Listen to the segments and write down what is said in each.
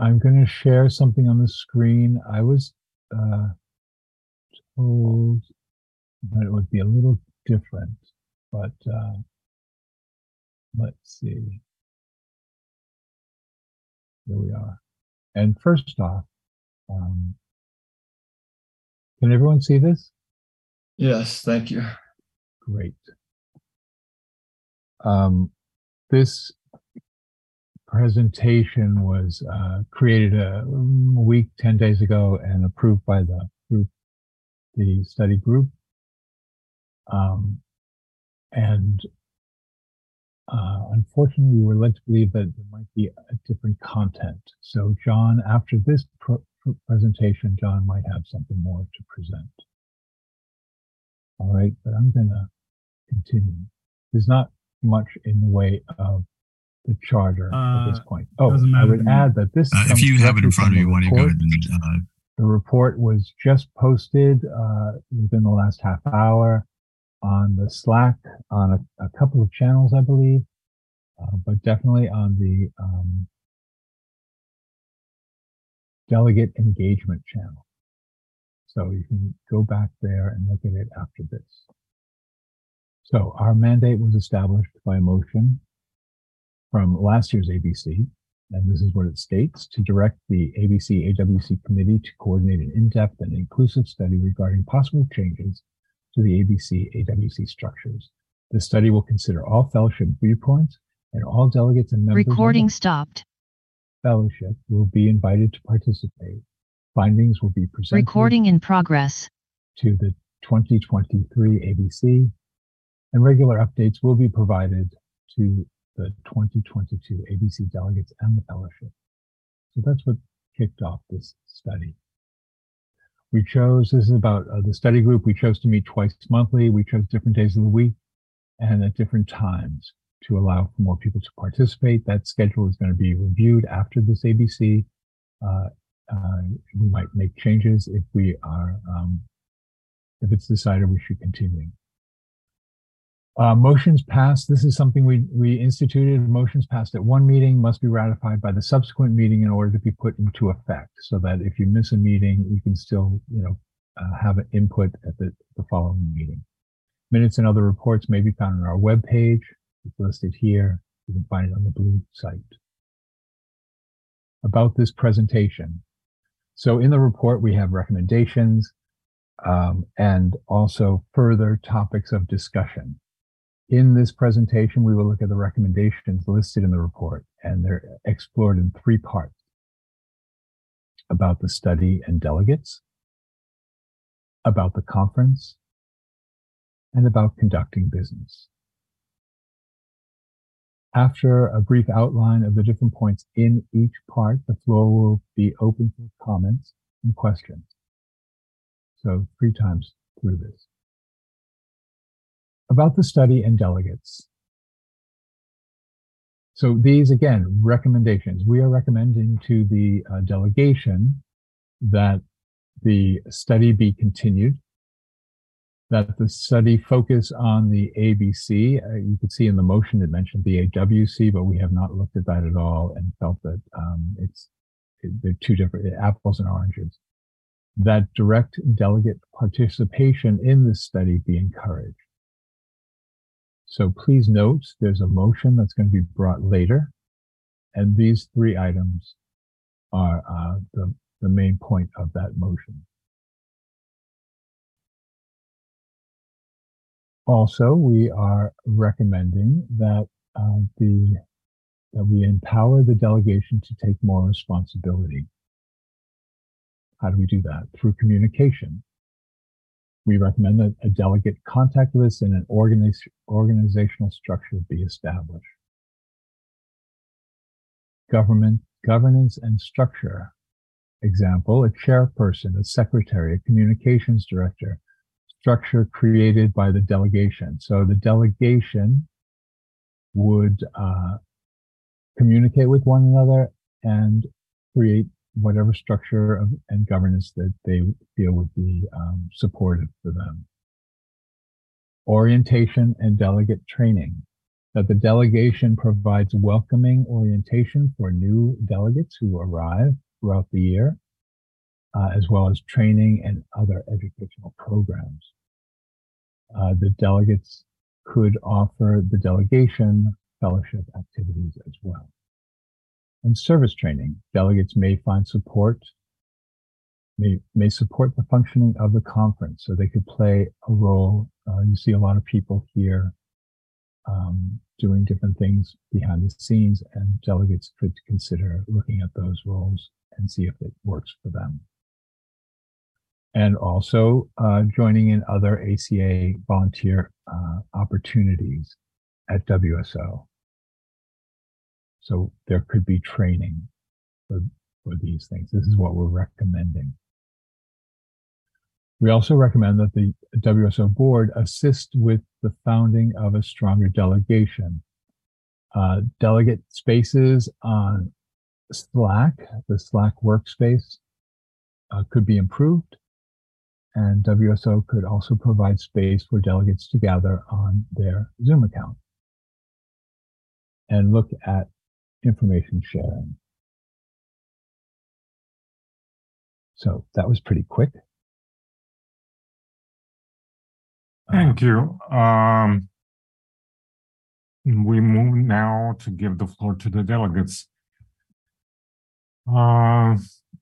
I'm going to share something on the screen. I was uh, told that it would be a little different, but let's see. Here we are. And first off, um, can everyone see this? Yes, thank you. Great. This presentation was created a week, 10 days ago and approved by the group, the study group. Um, and Unfortunately, we were led to believe that there might be a different content. So John, after this presentation, John might have something more to present. All right, but I'm gonna continue. There's not much in the way of the charter at this point. Oh, Doesn't I matter to would me. add that this If comes you have it in directly front from of the you, why don't you go report. ahead and The report was just posted within the last half hour on the Slack on a couple of channels, I believe, but definitely on the delegate engagement channel. So you can go back there and look at it after this. So our mandate was established by a motion from last year's ABC, and this is what it states: to direct the ABC AWC committee to coordinate an in-depth and inclusive study regarding possible changes to the ABC AWC structures. The study will consider all fellowship viewpoints, and all delegates and members Recording stopped. Fellowship will be invited to participate. Findings will be presented Recording in progress to the 2023 ABC, and regular updates will be provided to the 2022 ABC delegates and the fellowship. So that's what kicked off this study. This is about the study group. We chose to meet twice monthly. We chose different days of the week and at different times to allow for more people to participate. That schedule is going to be reviewed after this ABC. We might make changes if if it's decided we should continue. Motions passed. This is something we instituted. Motions passed at one meeting must be ratified by the subsequent meeting in order to be put into effect, so that if you miss a meeting, you can still, have an input at the following meeting. Minutes and other reports may be found on our webpage. It's listed here. You can find it on the blue site. About this presentation. So in the report, we have recommendations and also further topics of discussion. In this presentation, we will look at the recommendations listed in the report, and they're explored in three parts: about the study and delegates, about the conference, and about conducting business. After a brief outline of the different points in each part, the floor will be open for comments and questions. So 3 times through this. About the study and delegates. So these, again, recommendations. We are recommending to the delegation that the study be continued, that the study focus on the ABC. You could see in the motion it mentioned the AWC, but we have not looked at that at all and felt that they're two different, apples and oranges. That direct delegate participation in this study be encouraged. So please note, there's a motion that's going to be brought later, and these 3 items are the main point of that motion. Also, we are recommending that that we empower the delegation to take more responsibility. How do we do that? Through communication. We recommend that a delegate contact list and an organizational structure be established. Governance and structure. Example, a chairperson, a secretary, a communications director, structure created by the delegation. So the delegation would communicate with one another and create whatever structure and governance that they feel would be supportive for them. Orientation and delegate training. that the delegation provides welcoming orientation for new delegates who arrive throughout the year, as well as training and other educational programs. The delegates could offer the delegation fellowship activities as well. And service training, delegates may find support, may support the functioning of the conference, so they could play a role. You see a lot of people here doing different things behind the scenes, and delegates could consider looking at those roles and see if it works for them. And also joining in other ACA volunteer opportunities at WSO. So there could be training for these things. This is what we're recommending. We also recommend that the WSO board assist with the founding of a stronger delegation. Delegate spaces on Slack, the Slack workspace, could be improved. And WSO could also provide space for delegates to gather on their Zoom account and look at information sharing. So that was pretty quick. Thank you. We move now to give the floor to the delegates. I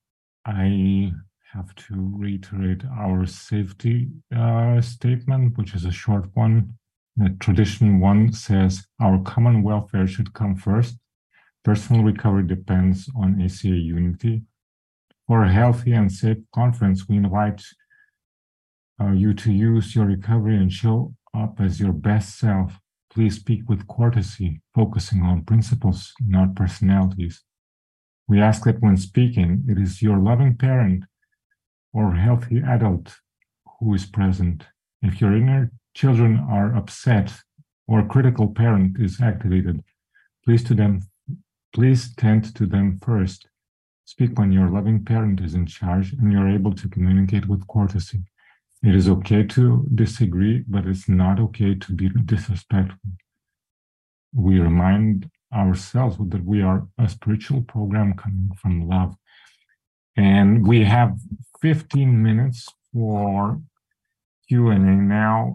have to reiterate our safety statement, which is a short one. Tradition 1 says our common welfare should come first. Personal recovery depends on ACA unity. For a healthy and safe conference, we invite you to use your recovery and show up as your best self. Please speak with courtesy, focusing on principles, not personalities. We ask that when speaking, it is your loving parent or healthy adult who is present. If your inner children are upset or a critical parent is activated, please tend to them first. Speak when your loving parent is in charge and you're able to communicate with courtesy. It is okay to disagree, but it's not okay to be disrespectful. We remind ourselves that we are a spiritual program coming from love. And we have 15 minutes for Q&A now.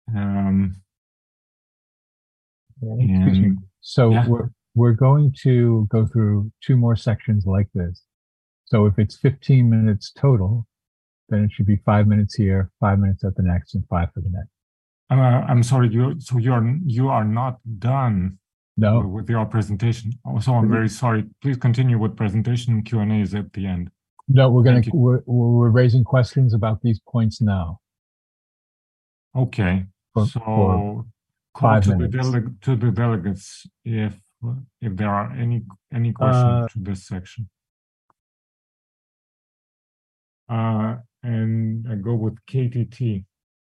So yeah. We're going to go through 2 more sections like this. So if it's 15 minutes total, then it should be 5 minutes here, 5 minutes at the next, and 5 for the next. I'm sorry, you are not done with your presentation. So I'm very sorry. Please continue with presentation. Q&A is at the end. No, we're raising questions about these points now. Okay. For call 5 minutes. to the delegates if there are any questions to this section. And I go with KTT.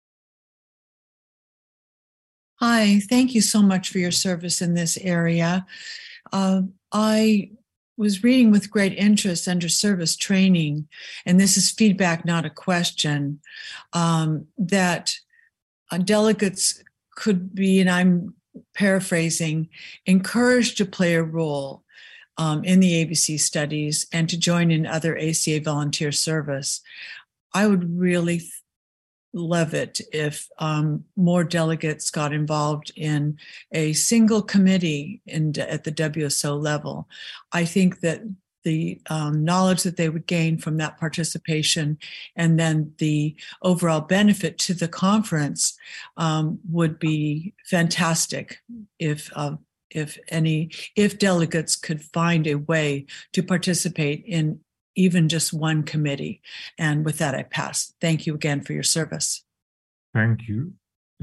Hi, thank you so much for your service in this area. I was reading with great interest under service training, and this is feedback, not a question, that delegates could be, and I'm paraphrasing, encouraged to play a role in the ABC studies and to join in other ACA volunteer service. I would really love it if more delegates got involved in a single committee at the WSO level. I think that the knowledge that they would gain from that participation and then the overall benefit to the conference would be fantastic if delegates could find a way to participate in even just one committee. And with that, I pass. Thank you again for your service. Thank you.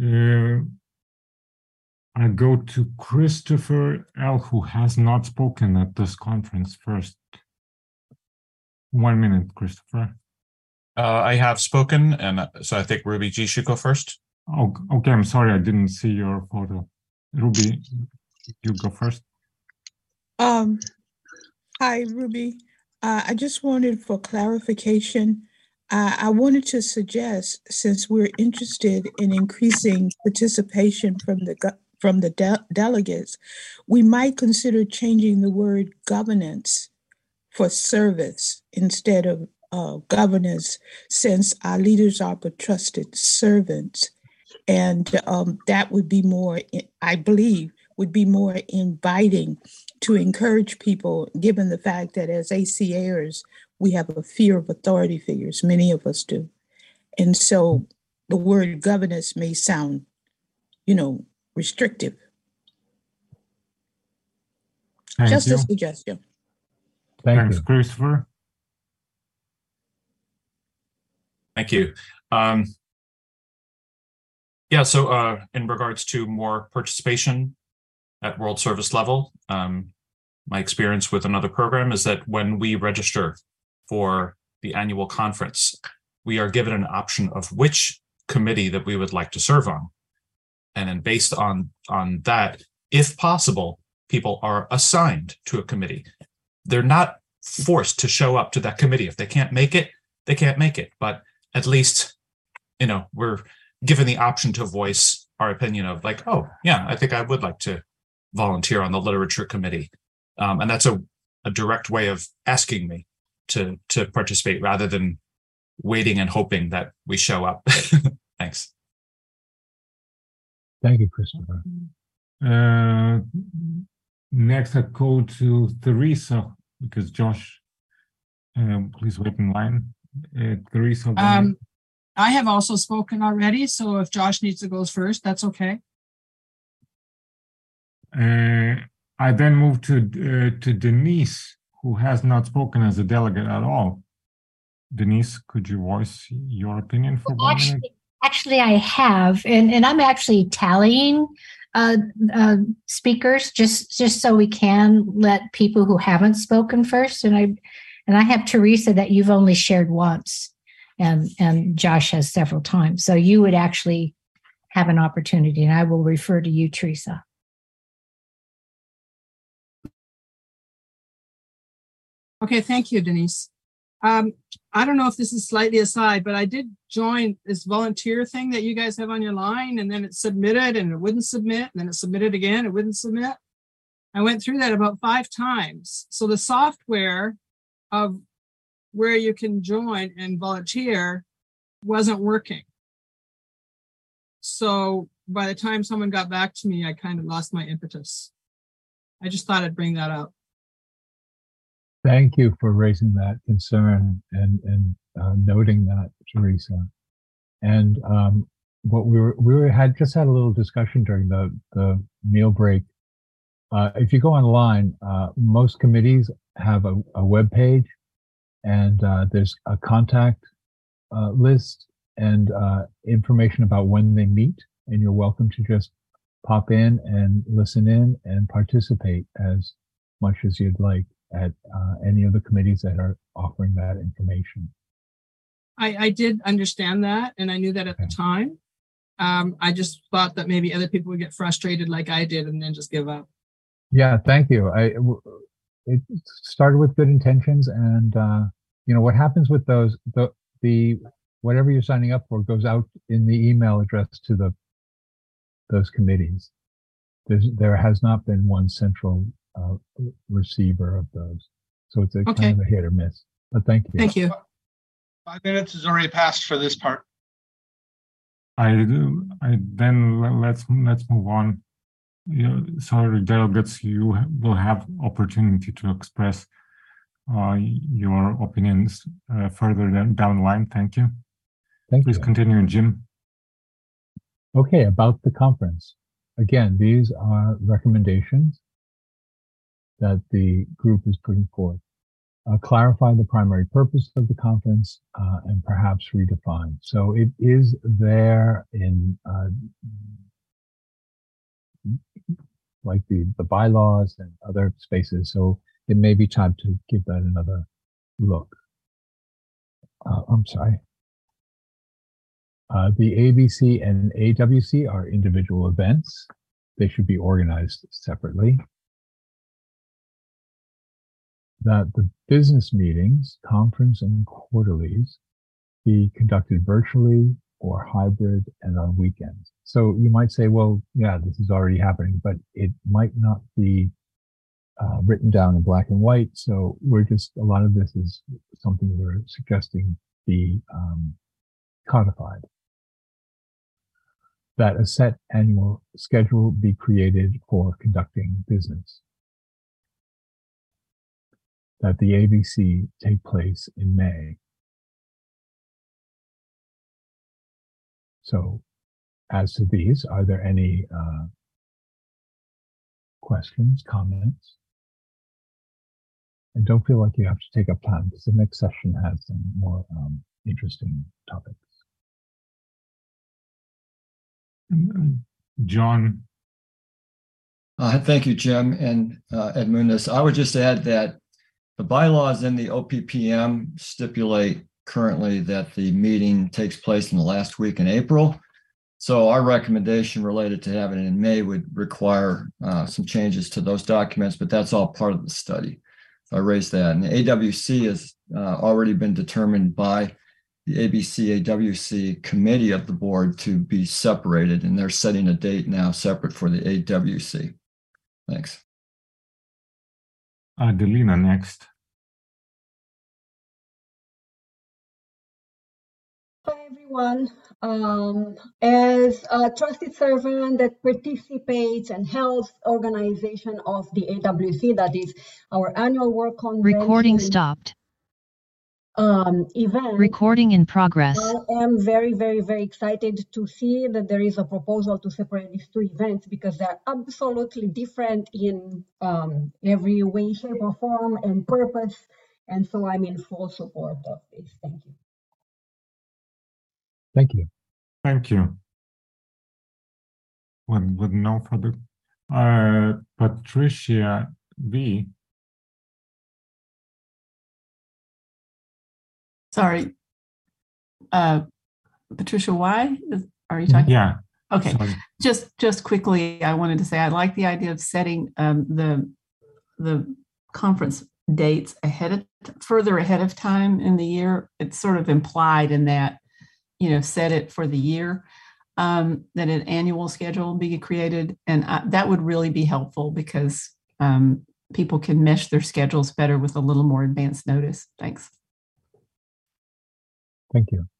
I go to Christopher L., who has not spoken at this conference first. 1 minute, Christopher. I have spoken, and so I think Ruby G should go first. Oh, okay, I'm sorry, I didn't see your photo. Ruby, you go first. Hi, Ruby. I just wanted for clarification. I wanted to suggest, since we're interested in increasing participation from the from the delegates, we might consider changing the word governance for service instead of governance, since our leaders are but trusted servants. And that would be more, I believe, would be more inviting to encourage people, given the fact that as ACAers, we have a fear of authority figures, many of us do. And so the word governance may sound, restrictive. Thank you. A suggestion. Thanks, you. Christopher. Thank you. So in regards to more participation at World Service level, my experience with another program is that when we register for the annual conference, we are given an option of which committee that we would like to serve on. And then based on that, if possible, people are assigned to a committee. They're not forced to show up to that committee. If they can't make it, they can't make it. But at least, we're given the option to voice our opinion of like, oh, yeah, I think I would like to volunteer on the literature committee. And that's a direct way of asking me to participate rather than waiting and hoping that we show up. Thanks. Thank you, Christopher. Next, I go to Teresa, because Josh, please wait in line. Teresa. I have also spoken already, so if Josh needs to go first, that's okay. I then move to Denise, who has not spoken as a delegate at all. Denise, could you voice your opinion for 1 minute? Actually, I have, and I'm actually tallying speakers just so we can let people who haven't spoken first. And I have Teresa that you've only shared once, and Josh has several times. So you would actually have an opportunity, and I will refer to you, Teresa. Okay, thank you, Denise. I don't know if this is slightly aside, but I did join this volunteer thing that you guys have on your line, and then it submitted and it wouldn't submit, and then it submitted again, it wouldn't submit. I went through that about 5 times. So the software of where you can join and volunteer wasn't working. So by the time someone got back to me, I kind of lost my impetus. I just thought I'd bring that up. Thank you for raising that concern and noting that, Teresa. And what we had a little discussion during the meal break. If you go online, most committees have a web page, and there's a contact list and information about when they meet. And you're welcome to just pop in and listen in and participate as much as you'd like at any of the committees that are offering that information. I did understand that, and I knew that at the time. I just thought that maybe other people would get frustrated like I did and then just give up. Yeah, thank you. It started with good intentions, and what happens with those, the whatever you're signing up for goes out in the email address to those committees. There has not been one central receiver of those, so it's kind of a hit or miss. But thank you. Thank you. 5 minutes has already passed for this part. Let's move on. Sorry, delegates, you will have opportunity to express your opinions further down the line. Thank you. Please continue, Jim. Okay, about the conference. Again, these are recommendations that the group is putting forth. Clarify the primary purpose of the conference and perhaps redefine. So it is there in like the bylaws and other spaces. So it may be time to give that another look. I'm sorry. The ABC and AWC are individual events. They should be organized separately. That the business meetings, conference and quarterlies be conducted virtually or hybrid and on weekends. So you might say, well, yeah, this is already happening, but it might not be written down in black and white. So a lot of this is something we're suggesting be codified. That a set annual schedule be created for conducting business. That the ABC take place in May. So as to these, are there any questions, comments? And don't feel like you have to take up time because the next session has some more interesting topics. John. Thank you, Jim and Edmundus. I would just add that the bylaws in the OPPM stipulate currently that the meeting takes place in the last week in April. So our recommendation related to having it in May would require some changes to those documents, but that's all part of the study. So I raised that. And the AWC has already been determined by the ABC AWC committee of the board to be separated, and they're setting a date now separate for the AWC. Thanks. Adelina next. Hi, everyone. As a trusted servant that participates and helps organization of the AWC, that is our annual work convention. Recording stopped. Event. Recording in progress. I am very, very, very excited to see that there is a proposal to separate these two events because they're absolutely different in every way, shape, or form and purpose. And so I'm in full support of this. Thank you. Thank you. Thank you. With no further, Patricia V. Sorry, Patricia Y. Are you talking? Yeah. Okay. Sorry. Just quickly, I wanted to say I like the idea of setting the conference dates further ahead of time in the year. It's sort of implied in that, set it for the year, that an annual schedule be created. And that would really be helpful because people can mesh their schedules better with a little more advance notice. Thanks. Thank you.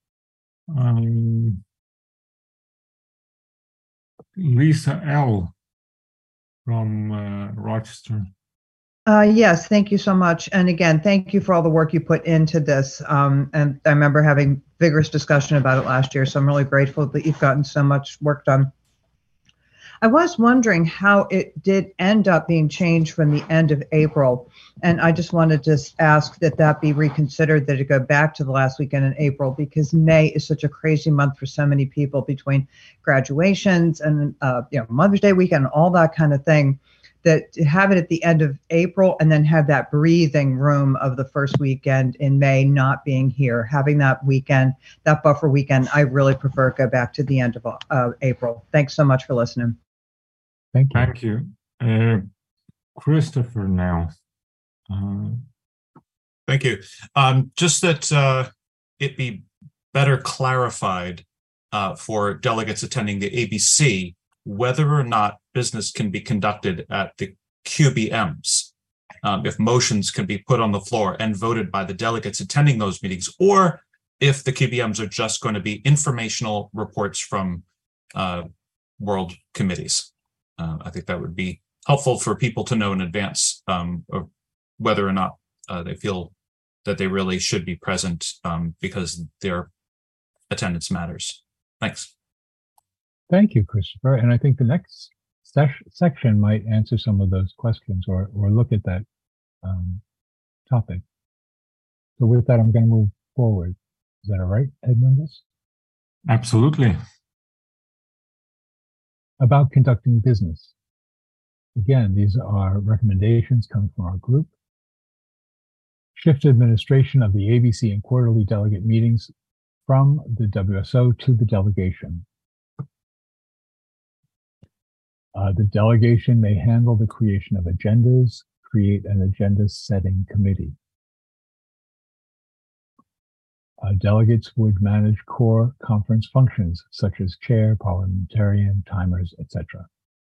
Lisa L. from Rochester. Yes, thank you so much. And again, thank you for all the work you put into this. And I remember having vigorous discussion about it last year, so I'm really grateful that you've gotten so much work done. I was wondering how it did end up being changed from the end of April. And I just wanted to ask that be reconsidered, that it go back to the last weekend in April, because May is such a crazy month for so many people between graduations and Mother's Day weekend, all that kind of thing, that to have it at the end of April and then have that breathing room of the first weekend in May not being here, having that weekend, that buffer weekend, I really prefer go back to the end of April. Thanks so much for listening. Thank you. Thank you. Christopher now. Thank you. Just that it be better clarified for delegates attending the ABC whether or not business can be conducted at the QBMs, if motions can be put on the floor and voted by the delegates attending those meetings, or if the QBMs are just going to be informational reports from world committees. I think that would be helpful for people to know in advance of whether or not they feel that they really should be present because their attendance matters. Thanks. Thank you, Christopher. And I think the next section might answer some of those questions or look at that topic. So with that, I'm going to move forward. Is that all right, Edmundus? Absolutely. About conducting business. Again, these are recommendations coming from our group. Shift administration of the ABC and quarterly delegate meetings from the WSO to the delegation. The delegation may handle the creation of agendas, create an agenda setting committee. Delegates would manage core conference functions such as chair, parliamentarian, timers, etc.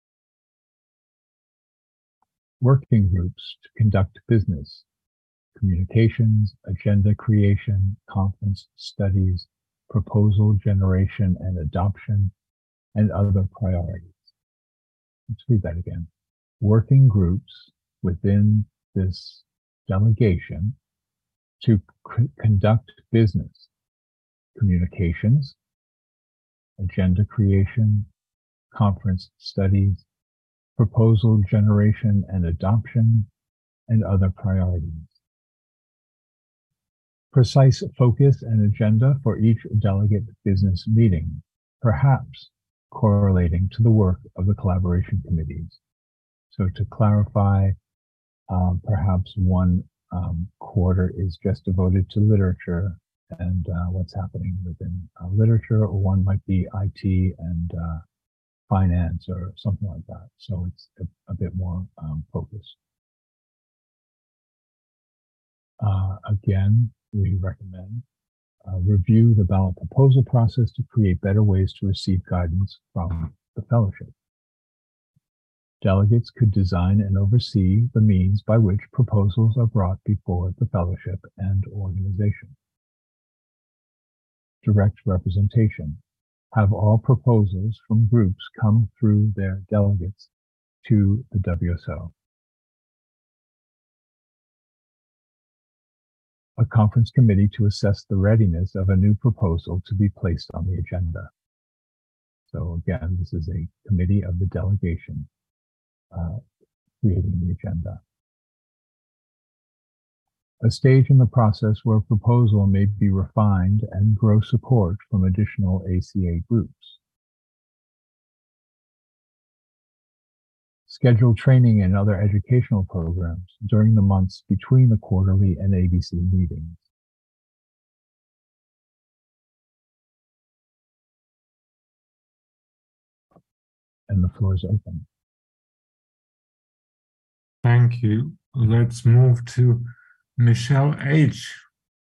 Working groups to conduct business, communications, agenda creation, conference studies, proposal generation and adoption, and other priorities. Let's read that again. Working groups within this delegation to conduct business, communications, agenda creation, conference studies, proposal generation and adoption, and other priorities. Precise focus and agenda for each delegate business meeting, perhaps correlating to the work of the collaboration committees. So to clarify, perhaps one quarter is just devoted to literature and what's happening within literature, or one might be IT and finance or something like that. So it's a bit more focused. Again, we recommend review the ballot proposal process to create better ways to receive guidance from the fellowship. Delegates could design and oversee the means by which proposals are brought before the fellowship and organization. Direct representation. Have all proposals from groups come through their delegates to the WSO. A conference committee to assess the readiness of a new proposal to be placed on the agenda. So again, this is a committee of the delegation creating the agenda. A stage in the process where a proposal may be refined and grow support from additional ACA groups. Schedule training and other educational programs during the months between the quarterly and ABC meetings. And the floor is open. Thank you. Let's move to Michelle H.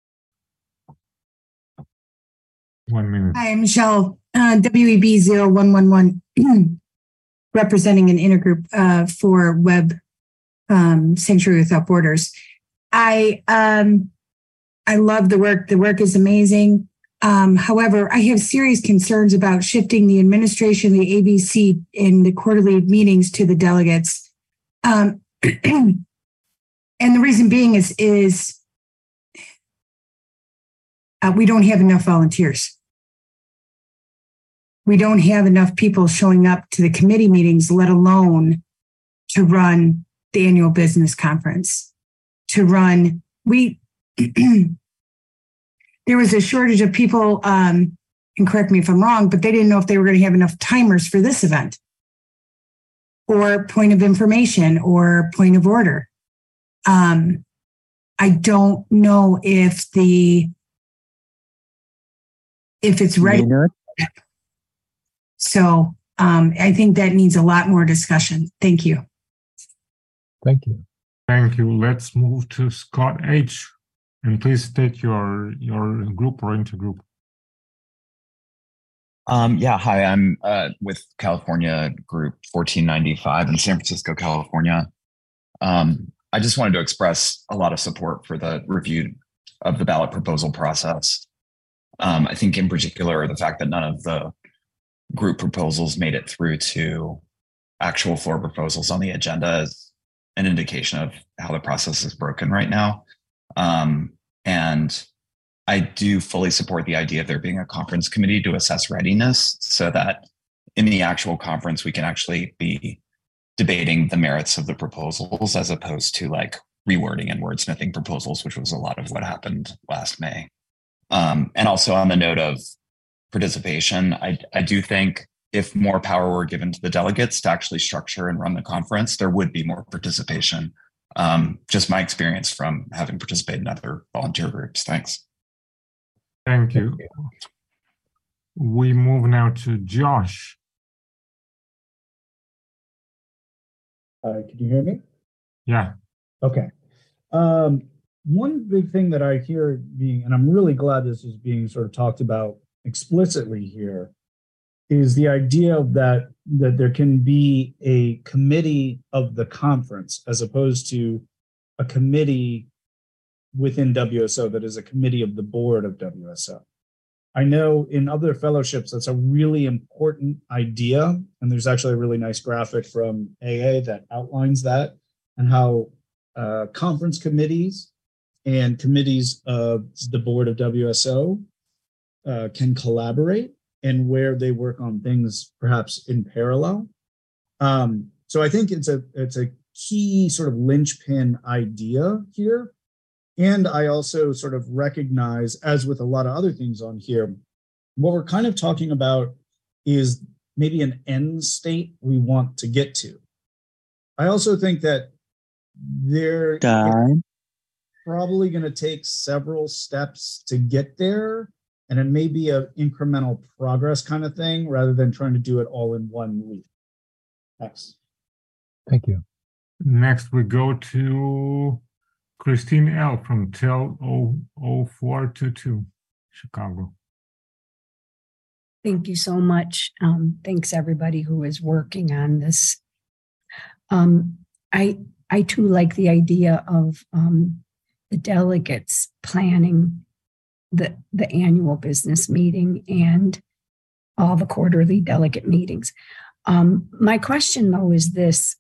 1 minute. Hi, I'm Michelle, WEB 0111, representing an intergroup for Web Sanctuary Without Borders. I love the work. The work is amazing. However, I have serious concerns about shifting the administration, the ABC, in the quarterly meetings to the delegates. And the reason being is we don't have enough volunteers. We don't have enough people showing up to the committee meetings, let alone to run the annual business conference. There was a shortage of people, and correct me if I'm wrong, but they didn't know if they were going to have enough timers for this event, or point of information, or point of order. I don't know if it's ready. So I think that needs a lot more discussion. Thank you. Thank you. Thank you. Let's move to Scott H. And please state your group or intergroup. Yeah, hi, I'm with California Group 1495 in San Francisco, California. I just wanted to express a lot of support for the review of the ballot proposal process. I think in particular, the fact that none of the group proposals made it through to actual floor proposals on the agenda is an indication of how the process is broken right now. And I do fully support the idea of there being a conference committee to assess readiness so that in the actual conference, we can actually be debating the merits of the proposals as opposed to like rewording and wordsmithing proposals, which was a lot of what happened last May. And also on the note of participation, I do think if more power were given to the delegates to actually structure and run the conference, there would be more participation. Just my experience from having participated in other volunteer groups. Thanks. Thank you. We move now to Josh. Can you hear me? Yeah. Okay. one big thing that I hear being, and I'm really glad this is being sort of talked about explicitly here, is the idea of that there can be a committee of the conference as opposed to a committee within WSO that is a committee of the board of WSO. I know in other fellowships, that's a really important idea. And there's actually a really nice graphic from AA that outlines that and how conference committees and committees of the board of WSO can collaborate and where they work on things perhaps in parallel. So I think it's a key sort of linchpin idea here. And I also sort of recognize, as with a lot of other things on here, what we're kind of talking about is maybe an end state we want to get to. I also think that they're probably going to take several steps to get there. And it may be an incremental progress kind of thing rather than trying to do it all in one week. Thanks. Thank you. Next, we go to Christine L. from TEL 0422, Chicago. Thank you so much. Thanks everybody who is working on this. I too like the idea of the delegates planning the annual business meeting and all the quarterly delegate meetings. My question though is this: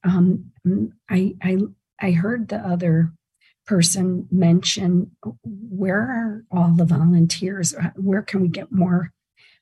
I heard the other person mention, where are all the volunteers? Where can we get more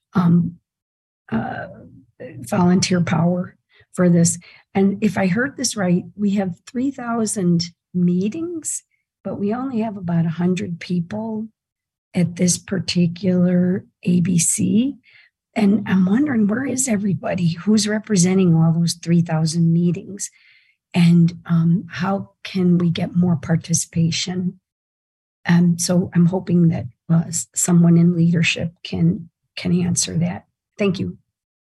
volunteer power for this? And if I heard this right, we have 3,000 meetings, but we only have about 100 people at this particular ABC. And I'm wondering, where is everybody? Who's representing all those 3,000 meetings? And how can we get more participation? So I'm hoping that someone in leadership can answer that. Thank you.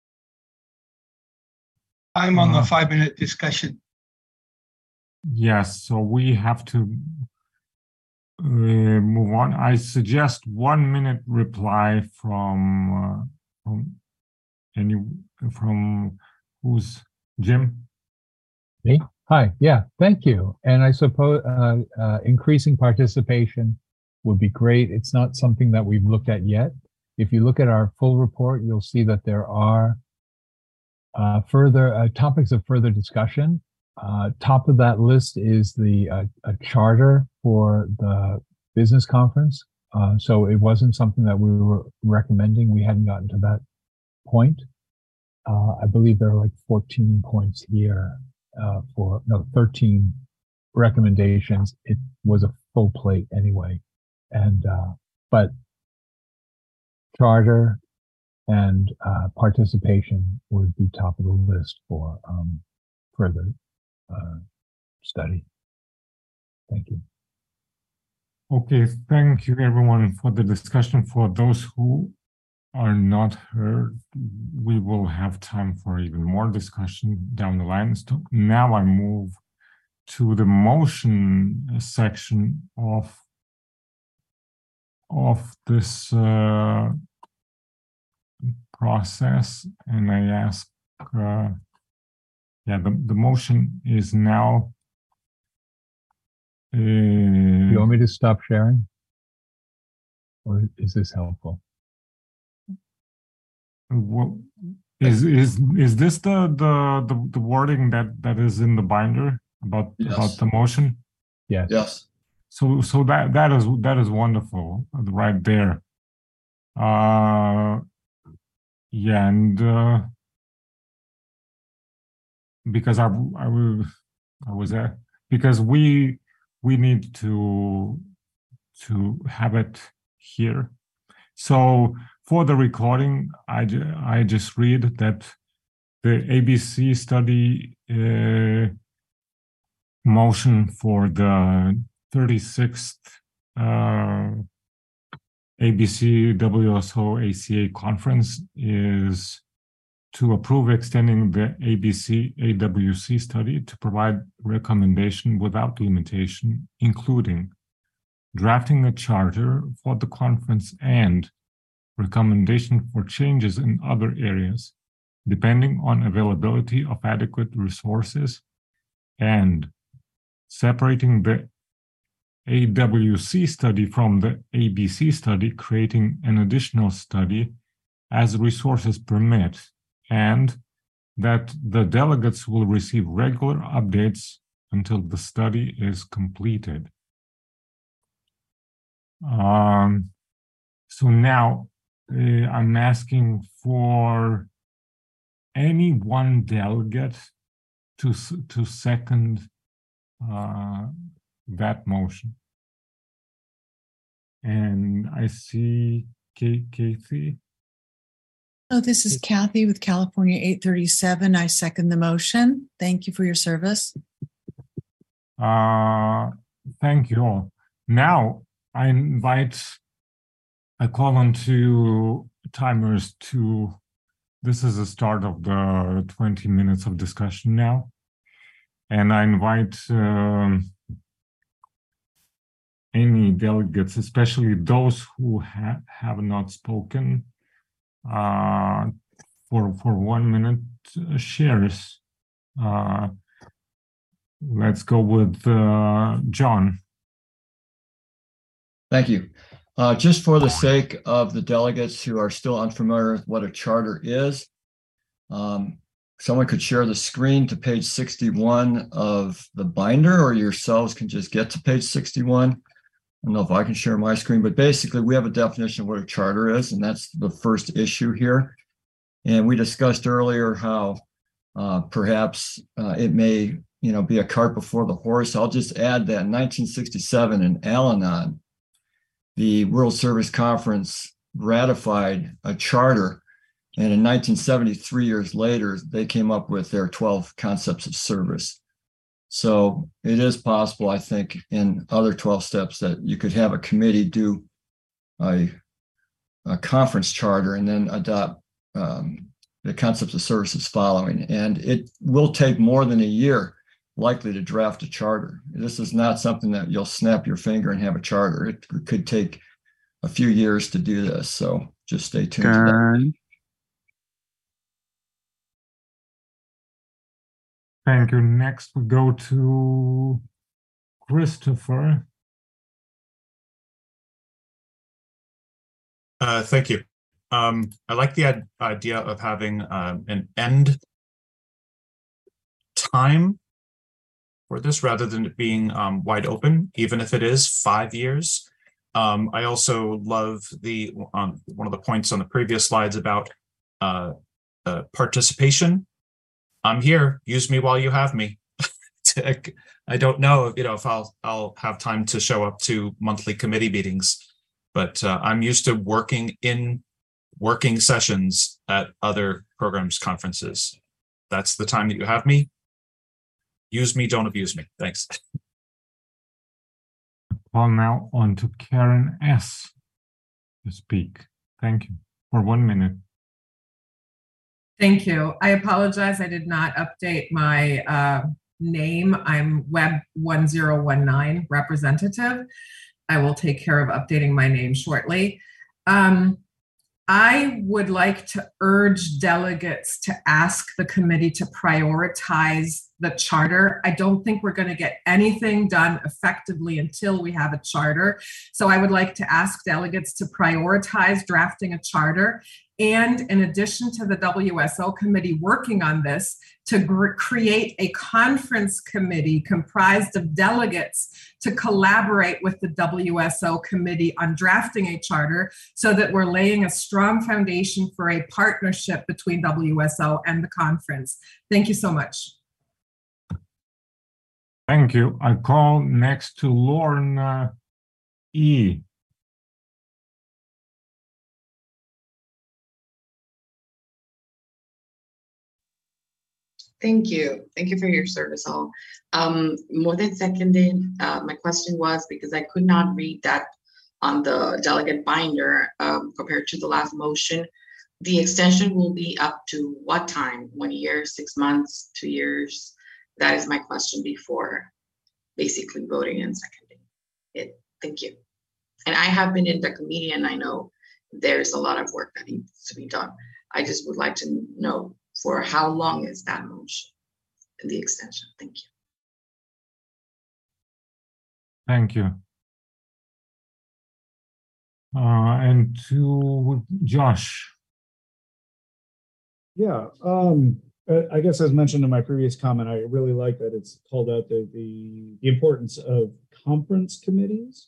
I'm on the 5-minute discussion. Yes, so we have to move on. I suggest 1 minute reply from who's Jim? Me? Hi. Yeah. Thank you. And I suppose increasing participation would be great. It's not something that we've looked at yet. If you look at our full report, you'll see that there are further topics of further discussion. Top of that list is the a charter for the business conference. So it wasn't something that we were recommending. We hadn't gotten to that point. I believe there are like 14 points here. 13 recommendations. It was a full plate anyway. And, but charter and participation would be top of the list for further study. Thank you. Okay, thank you everyone for the discussion. For those who are not heard, we will have time for even more discussion down the line. So now I move to the motion section of this process, and I ask, the motion is now. You want me to stop sharing, or is this helpful? Is this the wording that is in the binder about the motion? Yes. Yes. So that is wonderful right there. And because I was there because we need to have it here. So for the recording, I just read that the ABC study motion for the 36th ABC WSO ACA conference is to approve extending the ABC AWC study to provide recommendation without limitation, including drafting a charter for the conference, and recommendation for changes in other areas, depending on availability of adequate resources, and separating the AWC study from the ABC study, creating an additional study as resources permit, and that the delegates will receive regular updates until the study is completed. So now I'm asking for any one delegate to second that motion. And I see Kathy. Oh, this is Kathy with California 837. I second the motion. Thank you for your service. Thank you all. Now I call on two timers to, this is the start of the 20 minutes of discussion now. And I invite any delegates, especially those who have not spoken, for 1 minute shares. Let's go with John. Thank you. Just for the sake of the delegates who are still unfamiliar with what a charter is, someone could share the screen to page 61 of the binder, or yourselves can just get to page 61. I don't know if I can share my screen, but basically we have a definition of what a charter is, and that's the first issue here. And we discussed earlier how perhaps it may, be a cart before the horse. I'll just add that in 1967 in Al-Anon, the World Service Conference ratified a charter, and in 1970, 3 years later, they came up with their 12 concepts of service. So it is possible, I think, in other 12 steps that you could have a committee do a conference charter and then adopt the concepts of services following. And it will take more than a year likely to draft a charter. This is not something that you'll snap your finger and have a charter. It could take a few years to do this. So just stay tuned to that. Thank you. Next, we go to Christopher. Thank you. I like the idea of having an end time for this rather than it being wide open, even if it is 5 years. I also love the one of the points on the previous slides about participation. I'm here. Use me while you have me. I don't know, if I'll have time to show up to monthly committee meetings, but I'm used to working in working sessions at other programs, conferences. That's the time that you have me. Use me, don't abuse me. Thanks. Well, now on to Karen S. to speak. Thank you for 1 minute. Thank you. I apologize. I did not update my name. I'm Web 1019 representative. I will take care of updating my name shortly. I would like to urge delegates to ask the committee to prioritize the charter. I don't think we're going to get anything done effectively until we have a charter. So I would like to ask delegates to prioritize drafting a charter. And in addition to the WSO committee working on this, to create a conference committee comprised of delegates to collaborate with the WSO committee on drafting a charter so that we're laying a strong foundation for a partnership between WSO and the conference. Thank you so much. Thank you. I call next to Lorna E. Thank you. Thank you for your service all. More than seconding, my question was, because I could not read that on the delegate binder compared to the last motion, the extension will be up to what time? 1 year, 6 months, 2 years? That is my question before basically voting and seconding it. Thank you. And I have been in the committee and I know there's a lot of work that needs to be done. I just would like to know for how long is that motion and the extension. Thank you. Thank you. And to Josh. Yeah, I guess as mentioned in my previous comment, I really like that it's called out the importance of conference committees.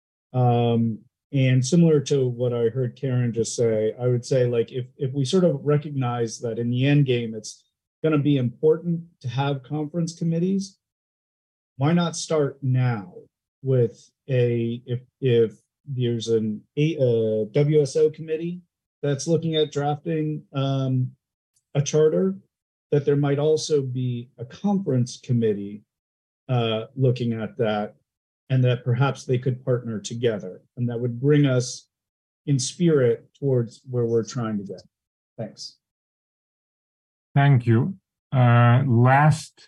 And similar to what I heard Karen just say, I would say like if we sort of recognize that in the end game, it's going to be important to have conference committees, why not start now with if there's a WSO committee that's looking at drafting a charter, that there might also be a conference committee looking at that, and that perhaps they could partner together, and that would bring us in spirit towards where we're trying to get. Thanks. Thank you. Last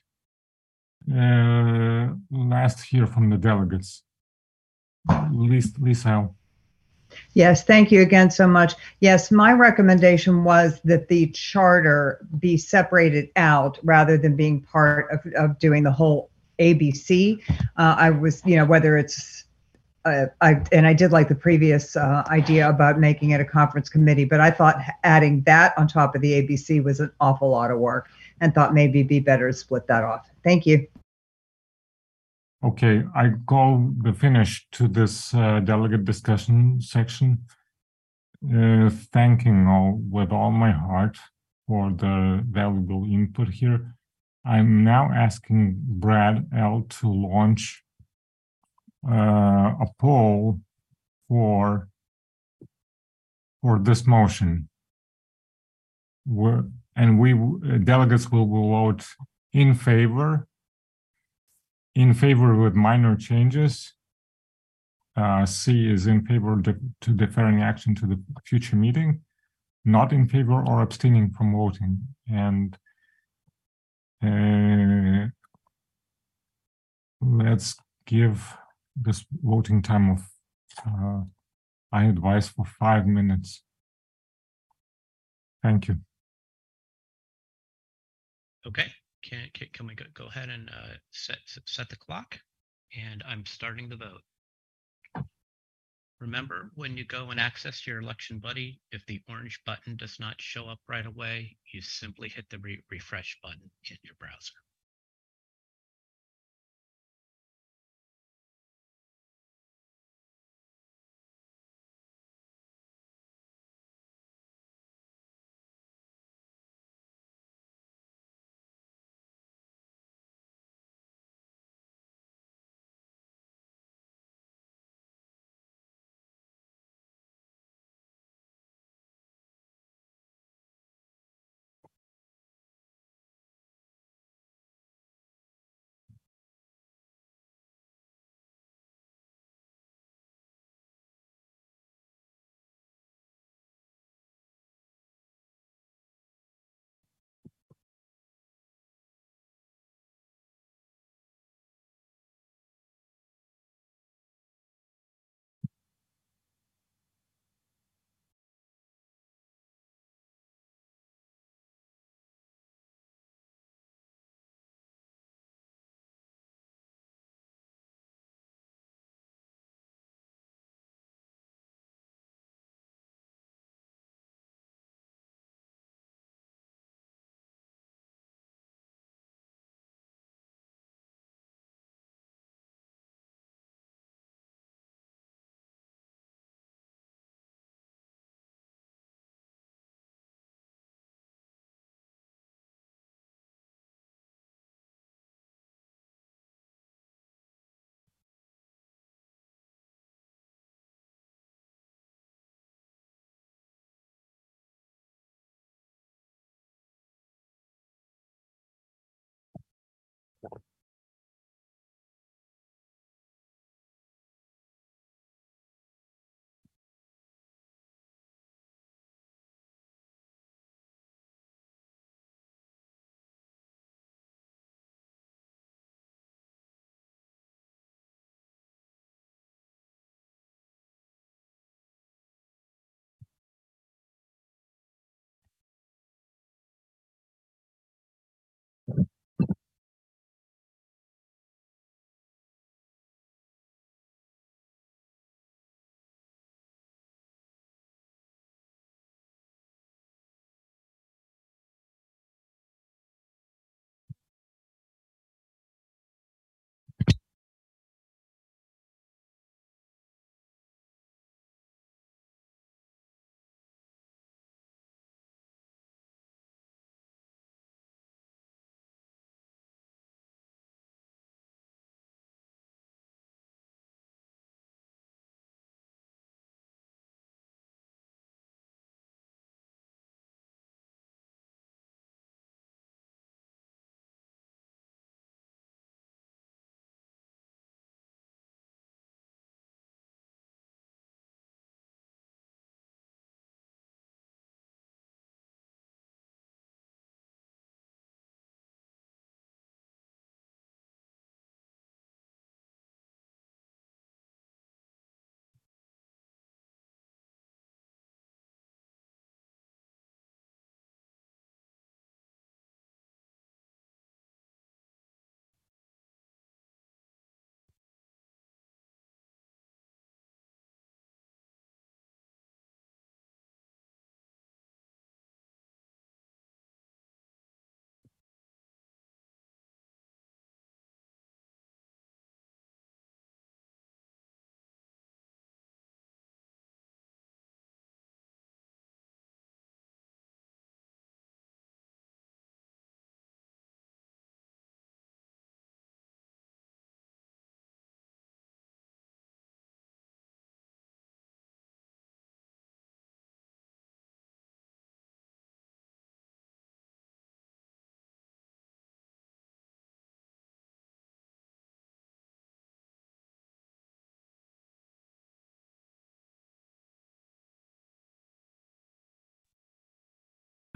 here from the delegates. Lisa. Yes, thank you again so much. Yes, my recommendation was that the charter be separated out rather than being part of doing the whole ABC. I was, whether it's, I did like the previous idea about making it a conference committee, but I thought adding that on top of the ABC was an awful lot of work and thought maybe it'd be better to split that off. Thank you. Okay, I call the finish to this delegate discussion section, thanking all with all my heart for the valuable input here. I'm now asking Brad L. to launch a poll for this motion. Delegates will vote in favor with minor changes. C is in favor to deferring action to the future meeting, not in favor or abstaining from voting. And let's give this voting time of, I advise, for 5 minutes. Thank you. Okay. Can we go ahead and set the clock? And I'm starting the vote. Remember, when you go and access your election buddy, if the orange button does not show up right away, you simply hit the refresh button in your browser.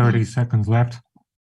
30 seconds left.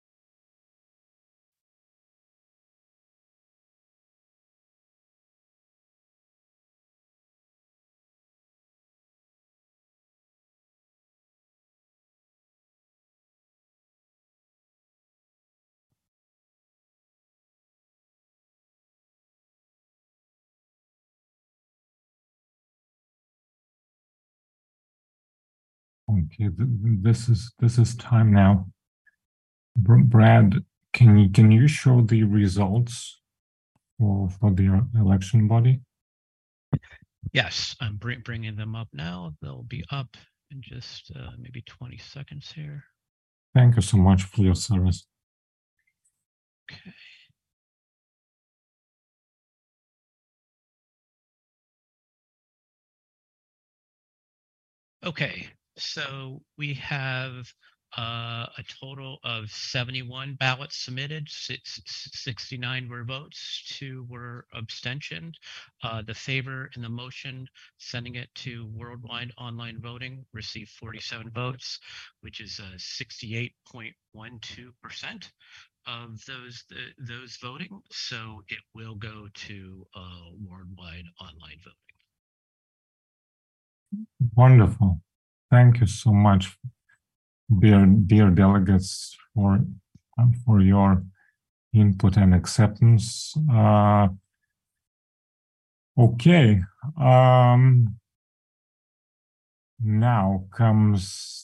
Okay, this is time now. Brad, can you show the results for the election body? Yes, I'm bringing them up now. They'll be up in just maybe 20 seconds here. Thank you so much for your service. Okay. Okay, so we have a total of 71 ballots submitted, 69 were votes, 2 were abstention. The favor in the motion, sending it to worldwide online voting, received 47 votes, which is 68.12% of those voting. So it will go to worldwide online voting. Wonderful. Thank you so much, dear delegates, for your input and acceptance. Okay. Now comes,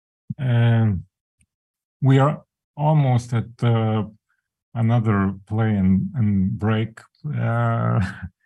we are almost at another play and break